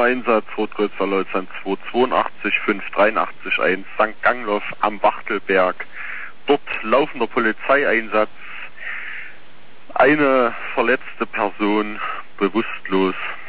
Einsatz, Rotkreuzerleutnant 282 583 1, St. Gangloff am Wachtelberg. Dort laufender Polizeieinsatz. Eine verletzte Person bewusstlos